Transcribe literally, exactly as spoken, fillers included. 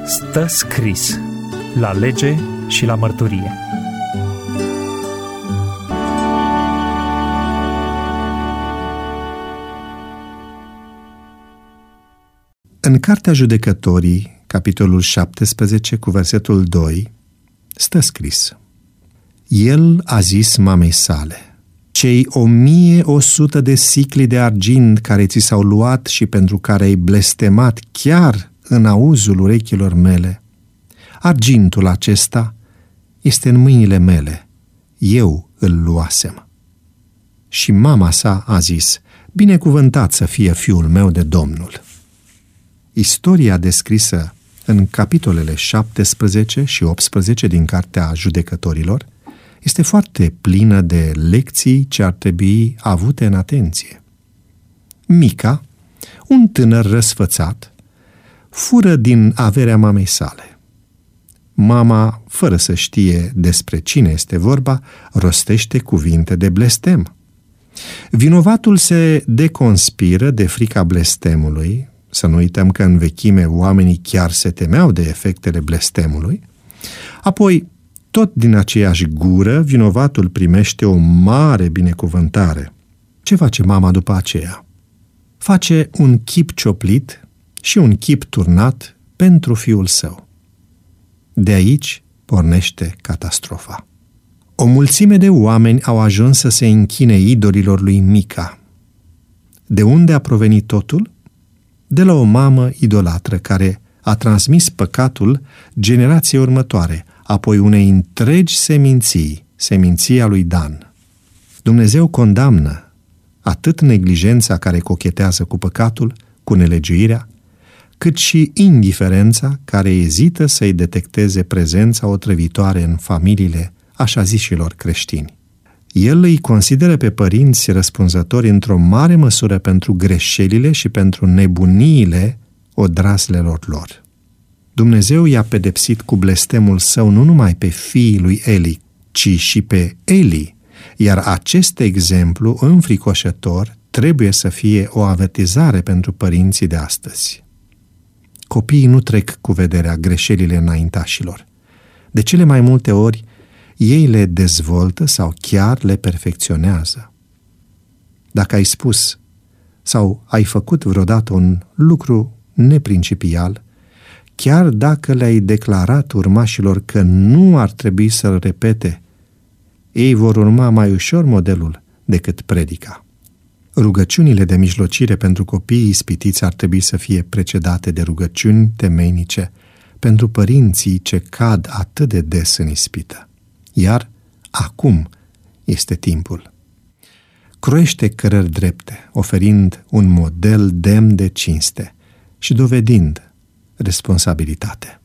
Stă scris la lege și la mărturie. În Cartea Judecătorii, capitolul șaptesprezece, cu versetul doi, stă scris: El a zis mamei sale: cei o mie o sută de sicli de argint care ți s-au luat și pentru care ai blestemat chiar în auzul urechilor mele, argintul acesta este în mâinile mele, eu îl luasem. Și mama sa a zis: binecuvântat să fie fiul meu de Domnul. Istoria descrisă în capitolele șaptesprezece și optsprezece din Cartea Judecătorilor este foarte plină de lecții ce ar trebui avute în atenție. Mica, un tânăr răsfățat, fură din averea mamei sale. Mama, fără să știe despre cine este vorba, rostește cuvinte de blestem. Vinovatul se deconspiră de frica blestemului. Să nu uităm că în vechime oamenii chiar se temeau de efectele blestemului. Apoi, tot din aceeași gură, vinovatul primește o mare binecuvântare. Ce face mama după aceea? Face un chip cioplit și un chip turnat pentru fiul său. De aici pornește catastrofa. O mulțime de oameni au ajuns să se închine idolilor lui Mica. De unde a provenit totul? De la o mamă idolatră care a transmis păcatul generației următoare, apoi unei întregi seminții, seminția lui Dan. Dumnezeu condamnă atât neglijența care cochetează cu păcatul, cu nelegiuirea, cât și indiferența care ezită să-i detecteze prezența otrăvitoare în familiile așa zișilor creștini. El îi consideră pe părinți răspunzători într-o mare măsură pentru greșelile și pentru nebuniile odraslelor lor. Dumnezeu i-a pedepsit cu blestemul său nu numai pe fiii lui Eli, ci și pe Eli, iar acest exemplu înfricoșător trebuie să fie o avertizare pentru părinții de astăzi. Copiii nu trec cu vederea greșelile înaintașilor. De cele mai multe ori, ei le dezvoltă sau chiar le perfecționează. Dacă ai spus sau ai făcut vreodată un lucru neprincipial, chiar dacă le-ai declarat urmașilor că nu ar trebui să-l repete, ei vor urma mai ușor modelul decât predica. Rugăciunile de mijlocire pentru copiii ispitiți ar trebui să fie precedate de rugăciuni temeinice pentru părinții ce cad atât de des în ispită. Iar acum este timpul. Croiește cărări drepte, oferind un model demn de cinste și dovedind responsabilitate.